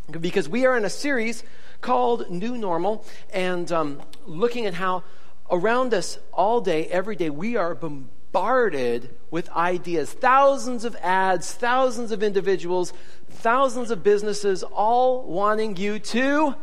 because we are in a series called New Normal, and looking at how around us all day, every day, we are bombarded with ideas. Thousands of ads, thousands of individuals, thousands of businesses, all wanting you to...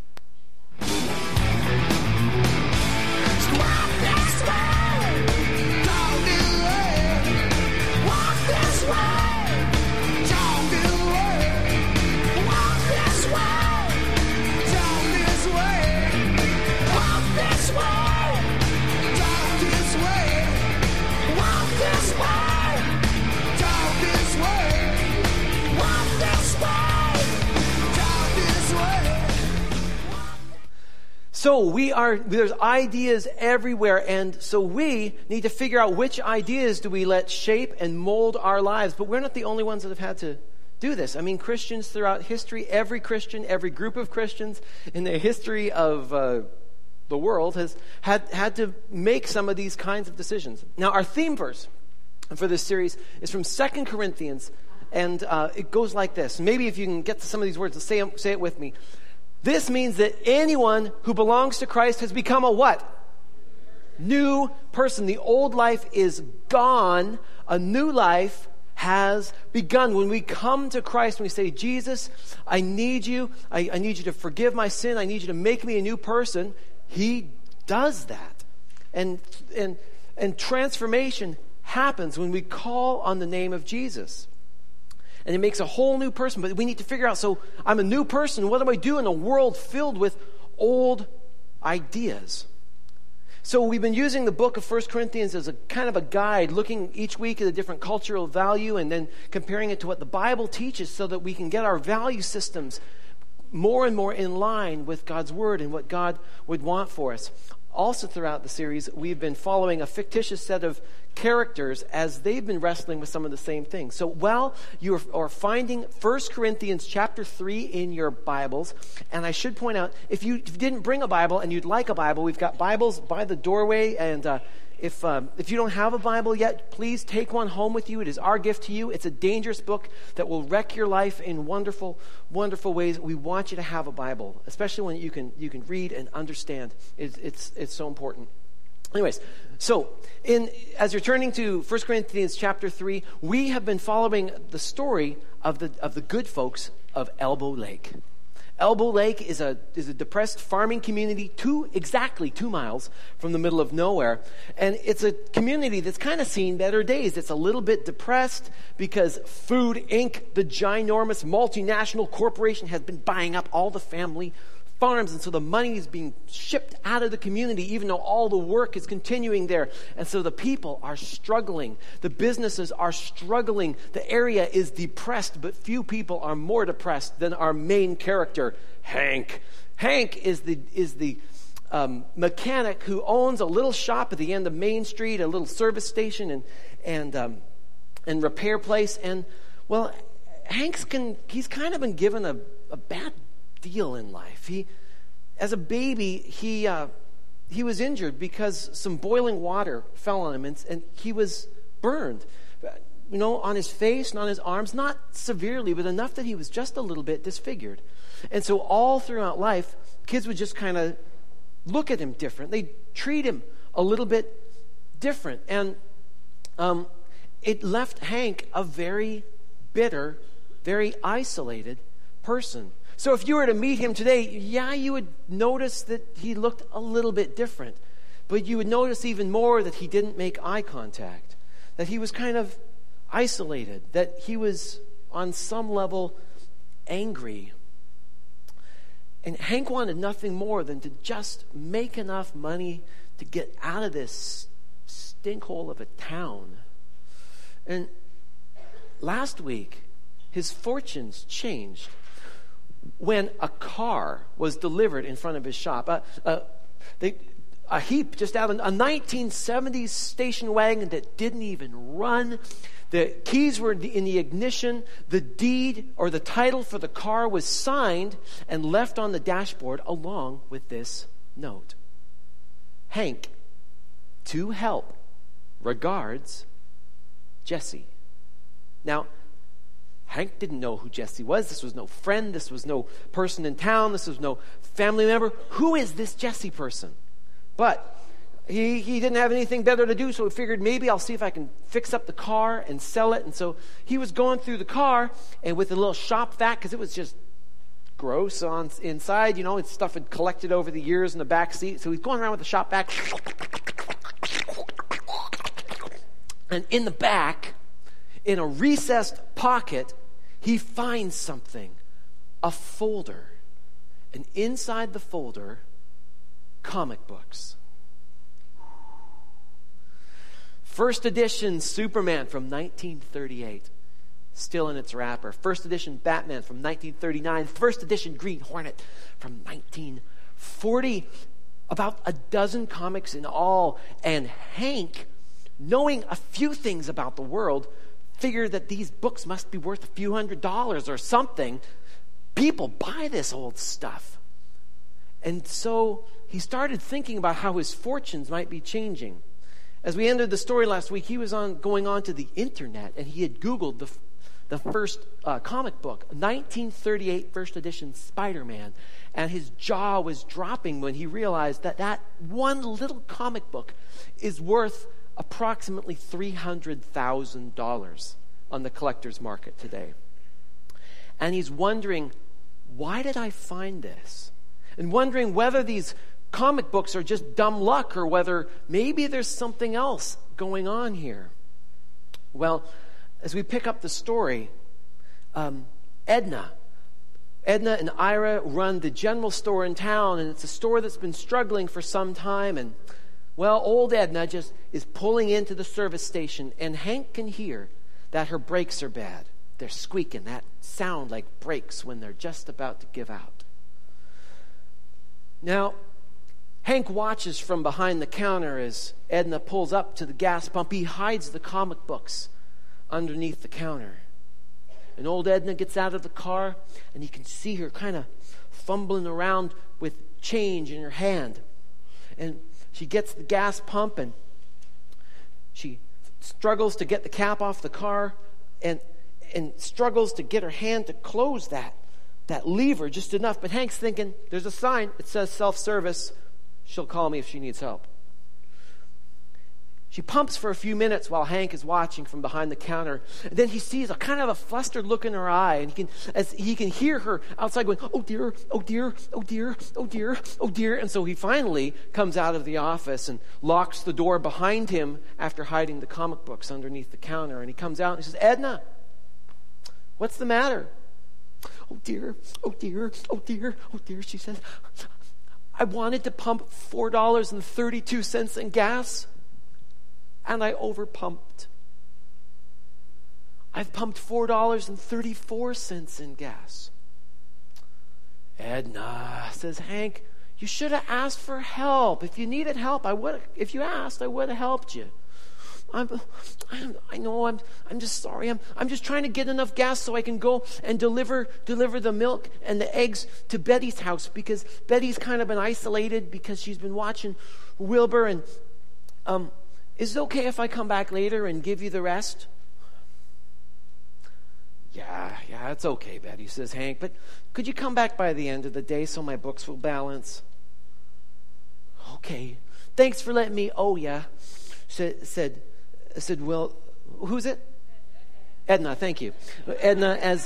So there's ideas everywhere, and so we need to figure out which ideas do we let shape and mold our lives. But we're not the only ones that have had to do this. I mean, Christians throughout history, every Christian, every group of Christians in the history of the world has had to make some of these kinds of decisions. Now, our theme verse for this series is from 2 Corinthians, and it goes like this. Maybe if you can get to some of these words, say it with me. This means that anyone who belongs to Christ has become a what? New person. The old life is gone. A new life has begun. When we come to Christ and we say, Jesus, I need you. I need you to forgive my sin. I need you to make me a new person. He does that. And transformation happens when we call on the name of Jesus. And it makes a whole new person. But we need to figure out, so I'm a new person. What do I do in a world filled with old ideas? So we've been using the book of 1 Corinthians as a kind of a guide, looking each week at a different cultural value and then comparing it to what the Bible teaches so that we can get our value systems more and more in line with God's Word and what God would want for us. Also throughout the series, we've been following a fictitious set of characters as they've been wrestling with some of the same things. So while you are finding 1 Corinthians chapter 3 in your Bibles, and I should point out, if you didn't bring a Bible and you'd like a Bible, we've got Bibles by the doorway, and if you don't have a Bible yet, please take one home with you. It is our gift to you. It's a dangerous book that will wreck your life in wonderful, wonderful ways. We want you to have a Bible, especially when you can read and understand. It's so important. Anyways, so as you're turning to 1 Corinthians chapter 3, we have been following the story of the good folks of Elbow Lake. Elbow Lake is a depressed farming community exactly 2 miles from the middle of nowhere. And it's a community that's kind of seen better days. It's a little bit depressed because Food Inc., the ginormous multinational corporation, has been buying up all the family farms. And so the money is being shipped out of the community, even though all the work is continuing there. And so the people are struggling. The businesses are struggling. The area is depressed, but few people are more depressed than our main character, Hank. Hank is the mechanic who owns a little shop at the end of Main Street, a little service station and repair place. And well, he's kind of been given a bad deal in life. As a baby, he was injured because some boiling water fell on him, and he was burned, on his face and on his arms, not severely, but enough that he was just a little bit disfigured. And so all throughout life, kids would just kind of look at him different. They'd treat him a little bit different, and it left Hank a very bitter, very isolated person. So if you were to meet him today, you would notice that he looked a little bit different. But you would notice even more that he didn't make eye contact, that he was kind of isolated, that he was on some level angry. And Hank wanted nothing more than to just make enough money to get out of this stinkhole of a town. And last week, his fortunes changed when a car was delivered in front of his shop. A heap just out of a 1970s station wagon that didn't even run. The keys were in the ignition. The deed or the title for the car was signed and left on the dashboard along with this note. Hank, to help. Regards, Jesse. Now, Hank didn't know who Jesse was. This was no friend. This was no person in town. This was no family member. Who is this Jesse person? But he didn't have anything better to do, so he figured maybe I'll see if I can fix up the car and sell it. And so he was going through the car, and with a little shop vac, because it was just gross on inside, and stuff had collected over the years in the back seat. So he's going around with the shop vac. And in the back, in a recessed pocket, he finds something, a folder. And inside the folder, comic books. First edition Superman from 1938, still in its wrapper. First edition Batman from 1939. First edition Green Hornet from 1940. About a dozen comics in all. And Hank, knowing a few things about the world, figured that these books must be worth a few $100s or something. People buy this old stuff. And so he started thinking about how his fortunes might be changing. As we ended the story last week, he was going on to the internet, and he had Googled the first comic book, 1938 first edition Spider-Man, and his jaw was dropping when he realized that one little comic book is worth approximately $300,000 on the collector's market today. And he's wondering, why did I find this? And wondering whether these comic books are just dumb luck or whether maybe there's something else going on here. Well, as we pick up the story, Edna and Ira run the general store in town, and it's a store that's been struggling for some time. And well, old Edna just is pulling into the service station, and Hank can hear that her brakes are bad. They're squeaking, that sound like brakes when they're just about to give out. Now, Hank watches from behind the counter as Edna pulls up to the gas pump. He hides the comic books underneath the counter. And old Edna gets out of the car, and he can see her kind of fumbling around with change in her hand. And she gets the gas pump, and she struggles to get the cap off the car and struggles to get her hand to close that lever just enough. But Hank's thinking, there's a sign. It says self-service. She'll call me if she needs help. She pumps for a few minutes while Hank is watching from behind the counter. And then he sees a kind of a flustered look in her eye. And he can hear her outside going, oh dear, oh dear, oh dear, oh dear, oh dear. And so he finally comes out of the office and locks the door behind him after hiding the comic books underneath the counter. And he comes out and he says, Edna, what's the matter? Oh dear, oh dear, oh dear, oh dear, she says. I wanted to pump $4.32 in gas, and I overpumped. I've pumped $4.34 in gas. Edna, says Hank, you should have asked for help. If you needed help, if you asked, I would have helped you. I know. I'm just sorry. I'm just trying to get enough gas so I can go and deliver the milk and the eggs to Betty's house, because Betty's kind of been isolated because she's been watching Wilbur. And is it okay if I come back later and give you the rest? Yeah, it's okay, Betty, says Hank. But could you come back by the end of the day so my books will balance? Okay. Thanks for letting me owe ya, said Will. Who's it? Edna, thank you. Edna, as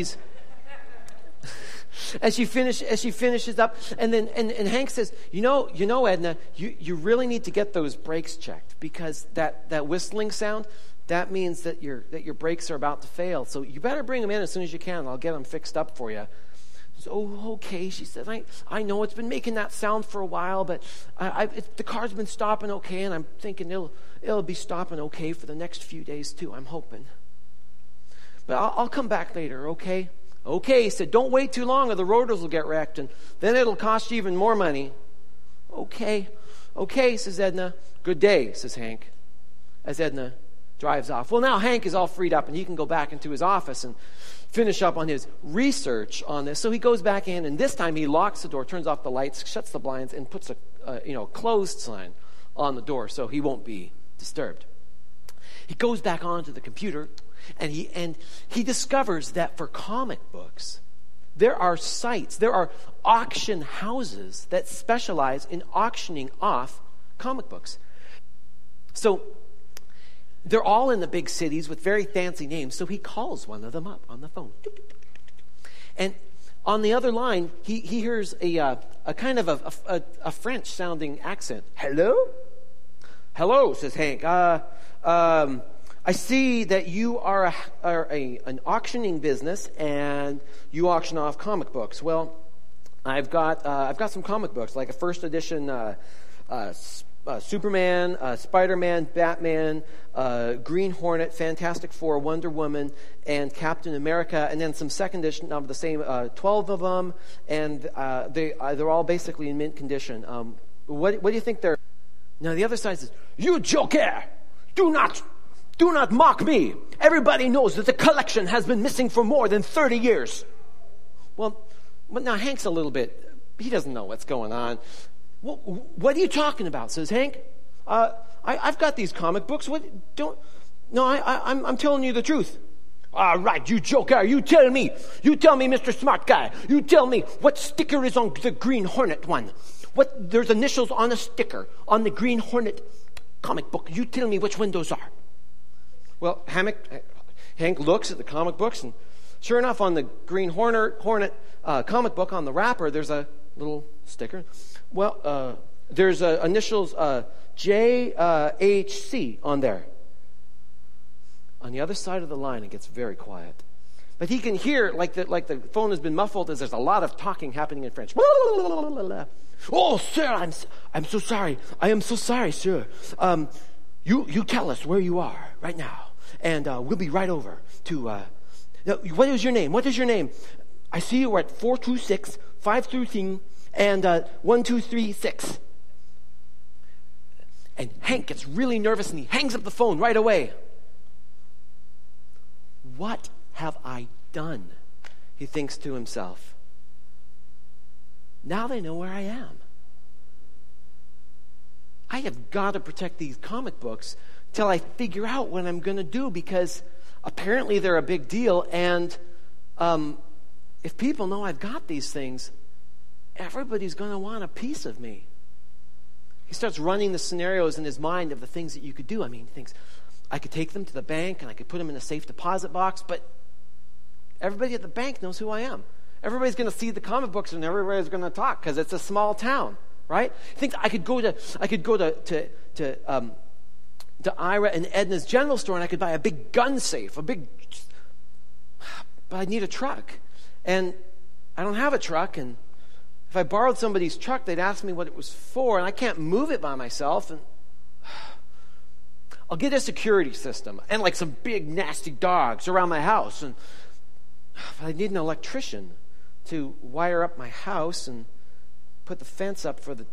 she finishes up, and then and Hank says, you know, Edna, you really need to get those brakes checked, because that whistling sound, that means that your brakes are about to fail. So you better bring them in as soon as you can. I'll get them fixed up for you. So, oh, okay, she said. I know it's been making that sound for a while, but the car's been stopping okay, and I'm thinking it'll be stopping okay for the next few days too. I'm hoping. But I'll come back later, okay? Okay, he said. Don't wait too long, or the rotors will get wrecked, and then it'll cost you even more money. Okay, says Edna. Good day, says Hank, as Edna drives off. Well, now Hank is all freed up, and he can go back into his office and finish up on his research on this. So he goes back in, and this time he locks the door, turns off the lights, shuts the blinds, and puts a closed sign on the door so he won't be disturbed. He goes back onto the computer, And he discovers that for comic books, there are sites, there are auction houses that specialize in auctioning off comic books. So they're all in the big cities with very fancy names. So he calls one of them up on the phone. And on the other line, he hears a kind of a French-sounding accent. Hello? Hello, says Hank. I see that you are an auctioning business, and you auction off comic books. Well, I've got some comic books, like a first edition Superman, Spider-Man, Batman, Green Hornet, Fantastic Four, Wonder Woman, and Captain America, and then some second edition of the same 12 of them, and they're all basically in mint condition. What do you think they're? Now the other side says, "You joker! Do not mock me. Everybody knows that the collection has been missing for more than 30 years. Well, now Hank's a little bit, he doesn't know what's going on. What are you talking about, says Hank. I've got these comic books. I'm telling you the truth. All right, you joker, you tell me, Mr. Smart Guy. You tell me what sticker is on the Green Hornet one. There's initials on a sticker on the Green Hornet comic book. You tell me which one those are. Well, Hank looks at the comic books, and sure enough, on the Green Hornet comic book, on the wrapper, there's a little sticker. Well, there's initials JHC on there. On the other side of the line, it gets very quiet. But he can hear, like the phone has been muffled, as there's a lot of talking happening in French. Oh, sir, I'm so sorry. I am so sorry, sir. You tell us where you are right now, and we'll be right over to. What is your name? What is your name? I see you are at 426 533 and 1236. And Hank gets really nervous and he hangs up the phone right away. What have I done? He thinks to himself. Now they know where I am. I have got to protect these comic books till I figure out what I'm going to do, because apparently they're a big deal, and if people know I've got these things, everybody's going to want a piece of me. He starts running the scenarios in his mind of the things that you could do. I mean, he thinks, I could take them to the bank and I could put them in a safe deposit box, but everybody at the bank knows who I am. Everybody's going to see the comic books and everybody's going to talk because it's a small town, right? He thinks I could go to Ira and Edna's general store and I could buy a big gun safe, but I need a truck. And I don't have a truck, and if I borrowed somebody's truck, they'd ask me what it was for, and I can't move it by myself. And I'll get a security system and like some big nasty dogs around my house. And I need an electrician to wire up my house and put the fence up for the.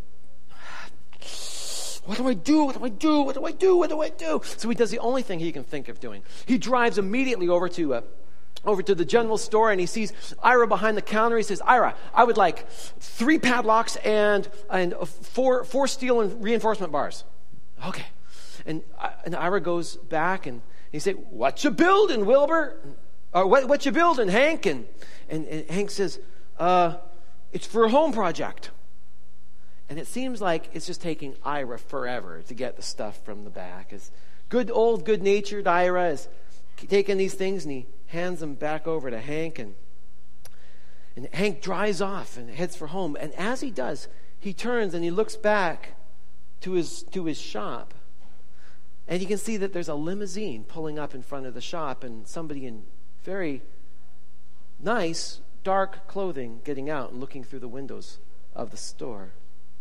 What do I do? What do I do? What do I do? What do I do? So he does the only thing he can think of doing. He drives immediately over to the general store, and he sees Ira behind the counter. He says, Ira, I would like 3 padlocks and 4 steel and reinforcement bars. Okay. And Ira goes back, and he says, what you building, Wilbur? Or what you building, Hank? And Hank says, it's for a home project. And it seems like it's just taking Ira forever to get the stuff from the back. As good-natured Ira is taking these things, and he hands them back over to Hank, and Hank drives off and heads for home. And as he does, he turns and he looks back to his shop, and you can see that there's a limousine pulling up in front of the shop, and somebody in very nice dark clothing getting out and looking through the windows of the store.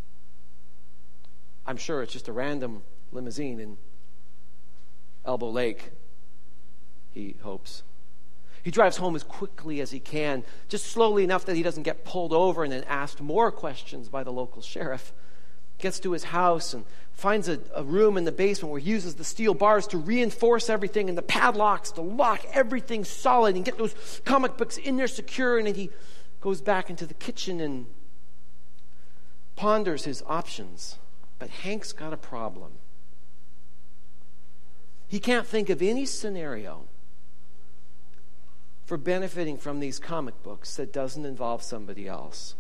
I'm sure it's just a random limousine in Elbow Lake, he hopes. He drives home as quickly as he can, just slowly enough that he doesn't get pulled over and then asked more questions by the local sheriff. Gets to his house and finds a room in the basement where he uses the steel bars to reinforce everything and the padlocks to lock everything solid and get those comic books in there secure. And then he goes back into the kitchen and ponders his options. But Hank's got a problem. He can't think of any scenario for benefiting from these comic books that doesn't involve somebody else.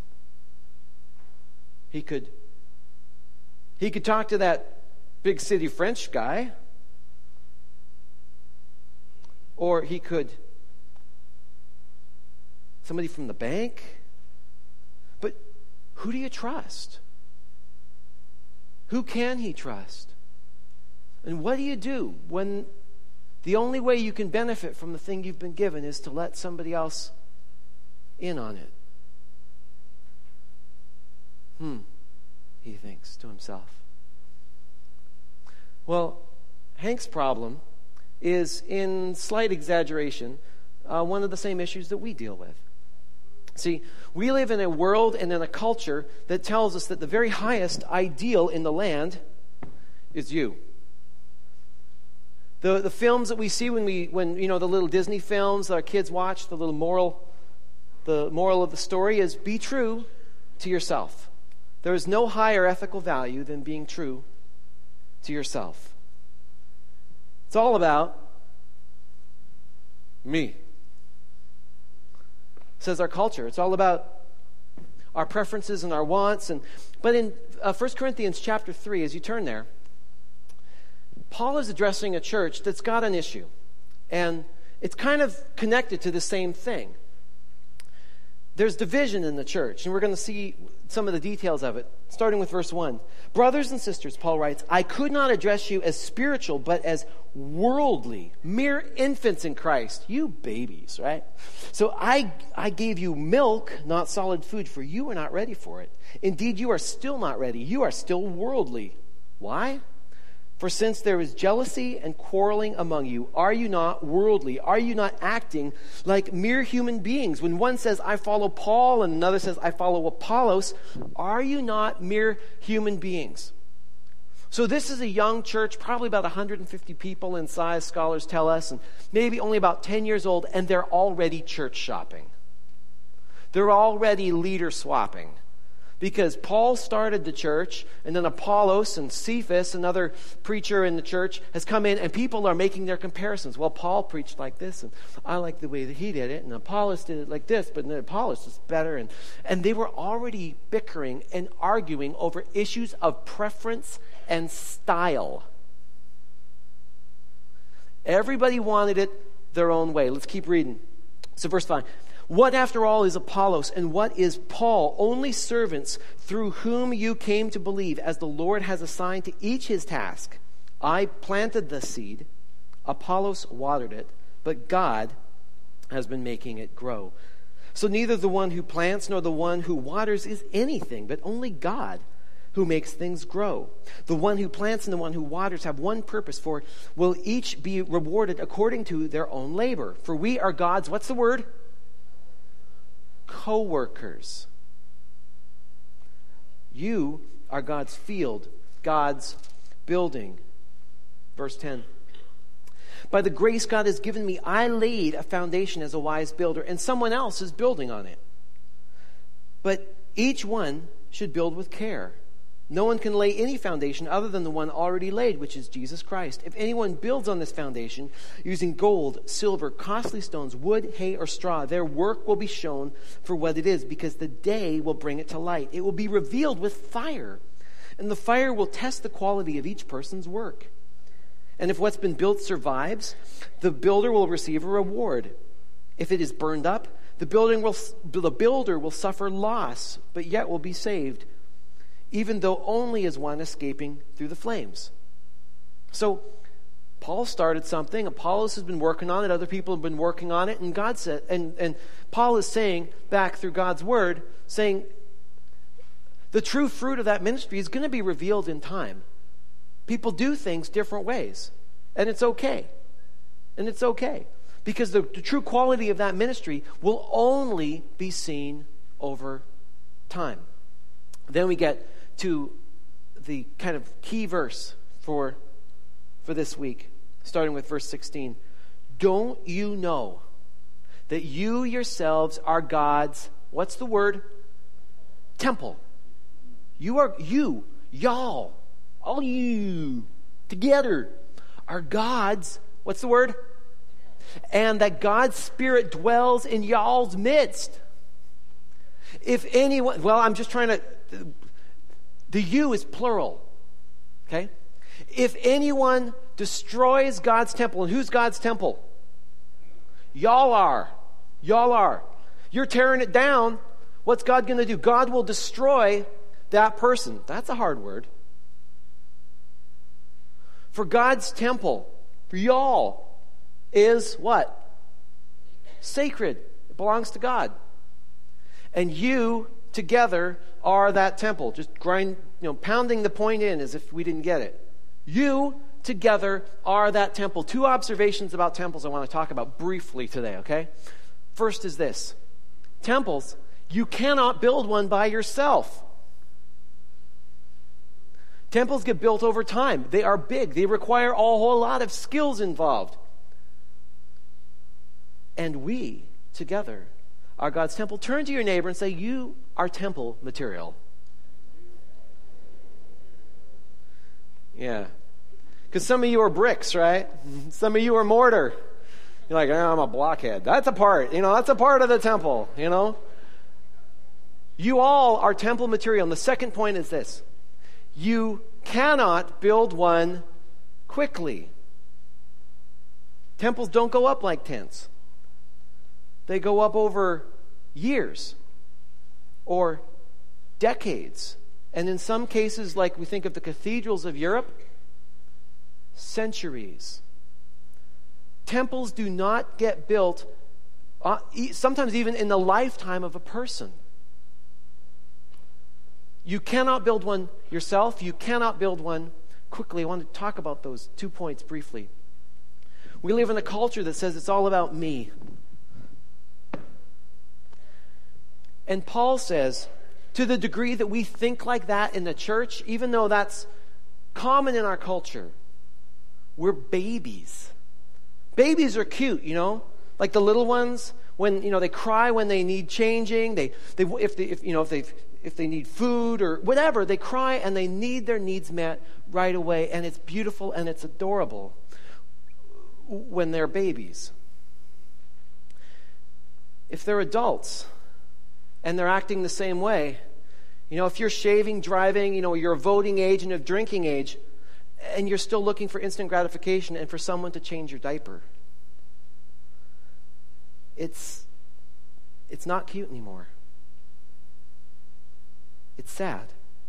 He could talk to that big city French guy, or he could somebody from the bank. But who do you trust? Who can he trust? And what do you do when the only way you can benefit from the thing you've been given is to let somebody else in on it? He thinks to himself. Well, Hank's problem is, in slight exaggeration, one of the same issues that we deal with. See, we live in a world and in a culture that tells us that the very highest ideal in the land is you. The films that we see when the little Disney films that our kids watch, the moral of the story is be true to yourself. There is no higher ethical value than being true to yourself. It's all about me, says our culture. It's all about our preferences and our wants. But in 1 Corinthians chapter 3, as you turn there, Paul is addressing a church that's got an issue. And it's kind of connected to the same thing. There's division in the church, and we're going to see some of the details of it, starting with verse 1. Brothers and sisters, Paul writes, I could not address you as spiritual, but as worldly, mere infants in Christ. You babies, right? So I gave you milk, not solid food, for you were not ready for it. Indeed, you are still not ready. You are still worldly. Why? For since there is jealousy and quarreling among you, are you not worldly? Are you not acting like mere human beings? When one says, I follow Paul, and another says, I follow Apollos, are you not mere human beings? So this is a young church, probably about 150 people in size, scholars tell us, and maybe only about 10 years old, and they're already church shopping. They're already leader swapping. Because Paul started the church, and then Apollos and Cephas, another preacher in the church, has come in, and people are making their comparisons. Well, Paul preached like this, and I like the way that he did it, and Apollos did it like this, but then Apollos is better. And they were already bickering and arguing over issues of preference and style. Everybody wanted it their own way. Let's keep reading. So verse 5. What, after all, is Apollos, and what is Paul? Only servants through whom you came to believe, as the Lord has assigned to each his task. I planted the seed, Apollos watered it, but God has been making it grow. So neither the one who plants nor the one who waters is anything, but only God who makes things grow. The one who plants and the one who waters have one purpose, for will each be rewarded according to their own labor. For we are God's, what's the word? Co-workers. You are God's field, God's building. Verse 10. By the grace God has given me, I laid a foundation as a wise builder, and someone else is building on it. But each one should build with care. No one can lay any foundation other than the one already laid, which is Jesus Christ. If anyone builds on this foundation using gold, silver, costly stones, wood, hay, or straw, their work will be shown for what it is, because the day will bring it to light. It will be revealed with fire, and the fire will test the quality of each person's work. And if what's been built survives, the builder will receive a reward. If it is burned up, the builder will suffer loss, but yet will be saved, even though only as one escaping through the flames. So Paul started something. Apollos has been working on it. Other people have been working on it. And God said, and Paul is saying back through God's word, saying the true fruit of that ministry is going to be revealed in time. People do things different ways, and it's okay. And it's okay, because the true quality of that ministry will only be seen over time. Then we get to the kind of key verse for this week, starting with verse 16. Don't you know that you yourselves are God's, what's the word? Temple. Y'all, all you, together, are God's, what's the word? and that God's Spirit dwells in y'all's midst. If anyone, well, I'm just trying to, the you is plural, okay? If anyone destroys God's temple, and who's God's temple? Y'all are. Y'all are. You're tearing it down. What's God going to do? God will destroy that person. That's a hard word. For God's temple, for y'all, is what? Sacred. It belongs to God. And you together are that temple. Just pounding the point in as if we didn't get it. You together are that temple. 2 observations about temples I want to talk about briefly today, okay? First is this. Temples, you cannot build one by yourself. Temples get built over time. They are big. They require a whole lot of skills involved. And we together are God's temple. Turn to your neighbor and say, you are temple material. Yeah. Because some of you are bricks, right? Some of you are mortar. You're like, I'm a blockhead. That's a part. That's a part of the temple, You all are temple material. And the second point is this. You cannot build one quickly. Temples don't go up like tents. They go up over years or decades. And in some cases, like we think of the cathedrals of Europe, centuries. Temples do not get built, sometimes even in the lifetime of a person. You cannot build one yourself. You cannot build one quickly. I want to talk about those 2 points briefly. We live in a culture that says it's all about me. And Paul says, to the degree that we think like that in the church, even though that's common in our culture, we're babies. Babies are cute, like the little ones when they cry when they need changing. If they need food or whatever, they cry and they need their needs met right away, and it's beautiful and it's adorable when they're babies. If they're adults and they're acting the same way, if you're shaving, driving, you're of voting age and of drinking age, and you're still looking for instant gratification and for someone to change your diaper, it's not cute anymore. It's sad.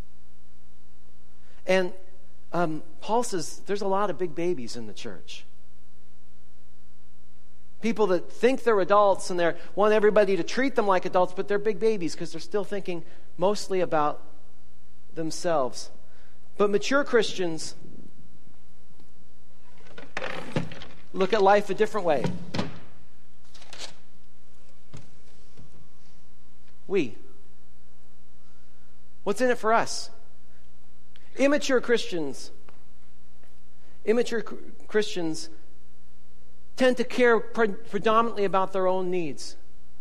And Paul says there's a lot of big babies in the church. People that think they're adults and they want everybody to treat them like adults, but they're big babies because they're still thinking mostly about themselves. But mature Christians look at life a different way. What's in it for us? Immature Christians tend to care predominantly about their own needs.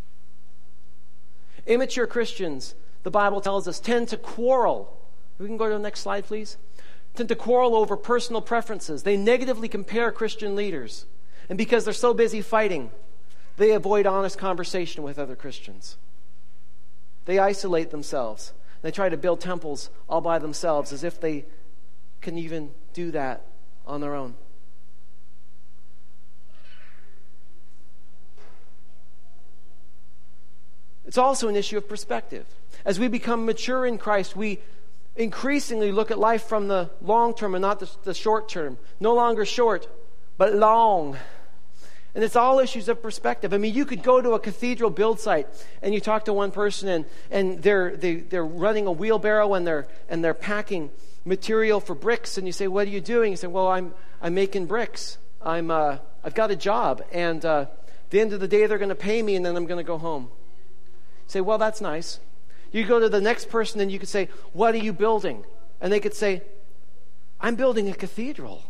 Immature Christians, the Bible tells us, tend to quarrel. We can go to the next slide, please. Tend to quarrel over personal preferences. They negatively compare Christian leaders. And because they're so busy fighting, they avoid honest conversation with other Christians. They isolate themselves. They try to build temples all by themselves as if they can even do that on their own. It's also an issue of perspective. As we become mature in Christ, we increasingly look at life from the long term and not the short term. No longer short, but long. And it's all issues of perspective. I mean, you could go to a cathedral build site and you talk to one person and they're running a wheelbarrow and they're packing material for bricks, and you say, "What are you doing?" You say, "Well, I'm making bricks. I've got a job, and at the end of the day they're going to pay me, and then I'm going to go home." You say, "Well, that's nice." You go to the next person and you could say, "What are you building?" And they could say, "I'm building a cathedral.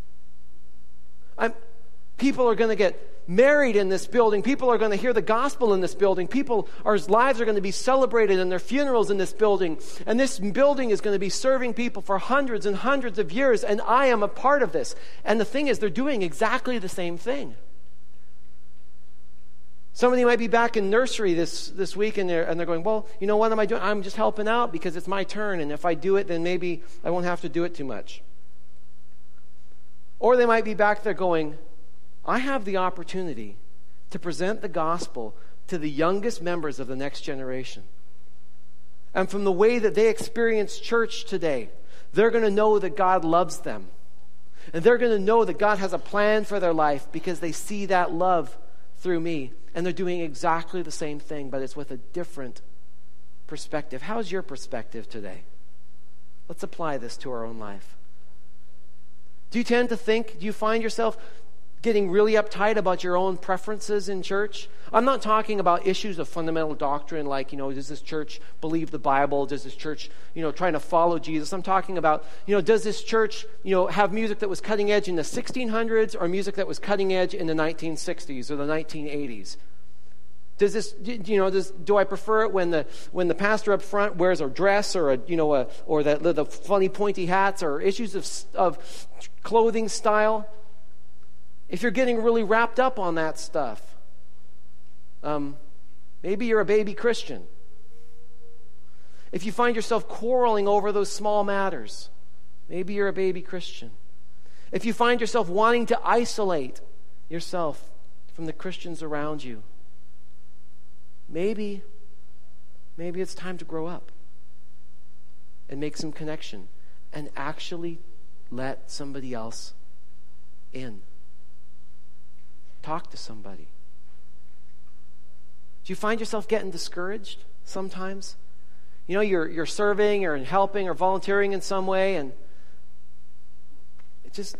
People are going to get married in this building. People are going to hear the gospel in this building. People's lives are going to be celebrated in their funerals in this building. And this building is going to be serving people for hundreds and hundreds of years, and I am a part of this." And the thing is, they're doing exactly the same thing. Somebody might be back in nursery this week and they're going, well, you know, what am I doing? I'm just helping out because it's my turn, and if I do it, then maybe I won't have to do it too much. Or they might be back there going, I have the opportunity to present the gospel to the youngest members of the next generation. And from the way that they experience church today, they're going to know that God loves them. And they're going to know that God has a plan for their life because they see that love through me. And they're doing exactly the same thing, but it's with a different perspective. How's your perspective today? Let's apply this to our own life. Do you find yourself getting really uptight about your own preferences in church? I'm not talking about issues of fundamental doctrine like, does this church believe the Bible? Does this church, trying to follow Jesus? I'm talking about, does this church, have music that was cutting edge in the 1600s or music that was cutting edge in the 1960s or the 1980s? Do I prefer it when the pastor up front wears a dress or or the funny pointy hats, or issues of clothing style? If you're getting really wrapped up on that stuff, maybe you're a baby Christian. If you find yourself quarreling over those small matters, maybe you're a baby Christian. If you find yourself wanting to isolate yourself from the Christians around you, maybe it's time to grow up and make some connection and actually let somebody else in. Talk to somebody. Do you find yourself getting discouraged sometimes? You're serving or helping or volunteering in some way, and it just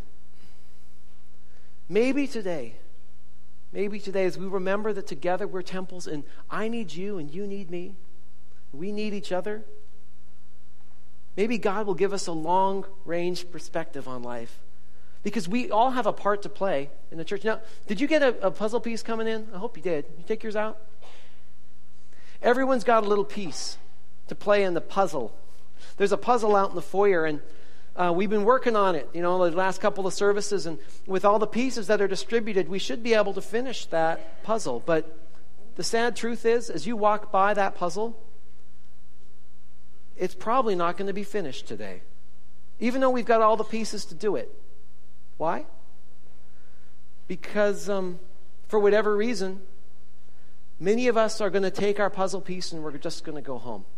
maybe today as we remember that together we're temples, and I need you and you need me. We need each other. Maybe God will give us a long-range perspective on life. Because we all have a part to play in the church. Now, did you get a puzzle piece coming in? I hope you did. You take yours out? Everyone's got a little piece to play in the puzzle. There's a puzzle out in the foyer, and we've been working on it, the last couple of services. And with all the pieces that are distributed, we should be able to finish that puzzle. But the sad truth is, as you walk by that puzzle, it's probably not going to be finished today. Even though we've got all the pieces to do it. Why? Because for whatever reason, many of us are going to take our puzzle piece and we're just going to go home.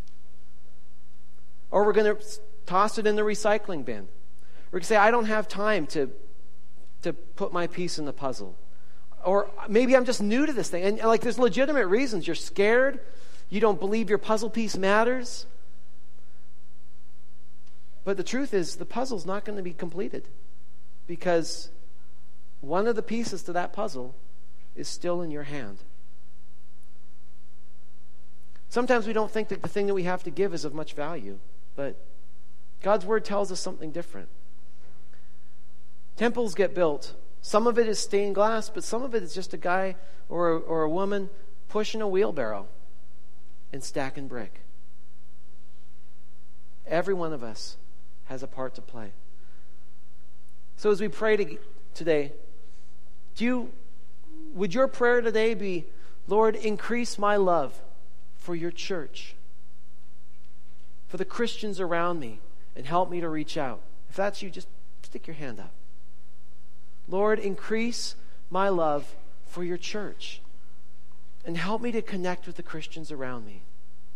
Or we're going to toss it in the recycling bin. We're going to say, I don't have time to put my piece in the puzzle. Or maybe I'm just new to this thing. And there's legitimate reasons. You're scared. You don't believe your puzzle piece matters. But the truth is, the puzzle's not going to be completed. Because one of the pieces to that puzzle is still in your hand. Sometimes we don't think that the thing that we have to give is of much value, but God's Word tells us something different. Temples get built. Some of it is stained glass, but some of it is just a guy or a woman pushing a wheelbarrow and stacking brick. Every one of us has a part to play. So as we pray today, would your prayer today be, Lord, increase my love for your church, for the Christians around me, and help me to reach out? If that's you, just stick your hand up. Lord, increase my love for your church, and help me to connect with the Christians around me.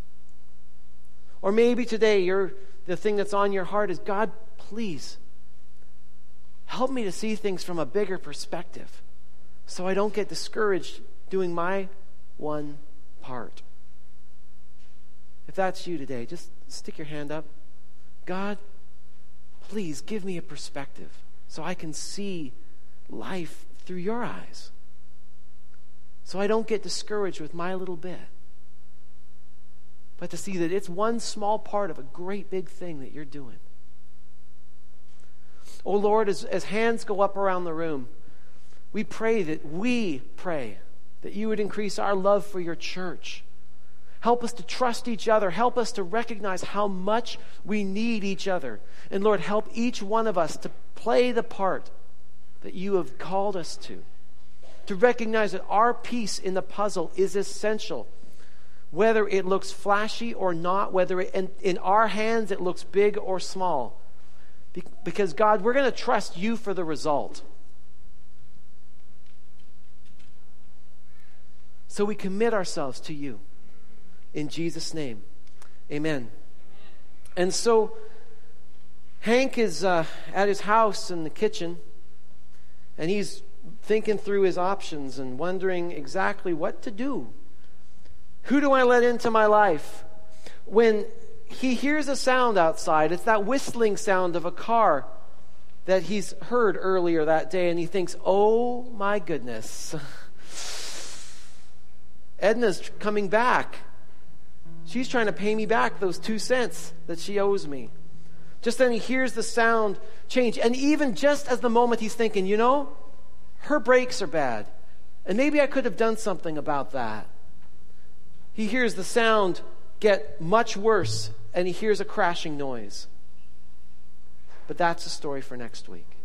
Or maybe today the thing that's on your heart is, God, please, help me to see things from a bigger perspective so I don't get discouraged doing my one part. If that's you today, just stick your hand up. God, please give me a perspective so I can see life through your eyes, so I don't get discouraged with my little bit, but to see that it's one small part of a great big thing that you're doing. Oh Lord, as hands go up around the room, we pray that you would increase our love for your church. Help us to trust each other. Help us to recognize how much we need each other. And Lord, help each one of us to play the part that you have called us to. to recognize that our piece in the puzzle is essential. Whether it looks flashy or not, whether in our hands it looks big or small. Because God, we're going to trust you for the result. So we commit ourselves to you. In Jesus' name. Amen. And so Hank is at his house in the kitchen, and he's thinking through his options and wondering exactly what to do. Who do I let into my life? When he hears a sound outside, it's that whistling sound of a car that he's heard earlier that day, and he thinks, oh my goodness. Edna's coming back. She's trying to pay me back those 2 cents that she owes me. Just then he hears the sound change. And even just as the moment he's thinking, her brakes are bad. And maybe I could have done something about that. He hears the sound get much worse, and he hears a crashing noise. But that's a story for next week.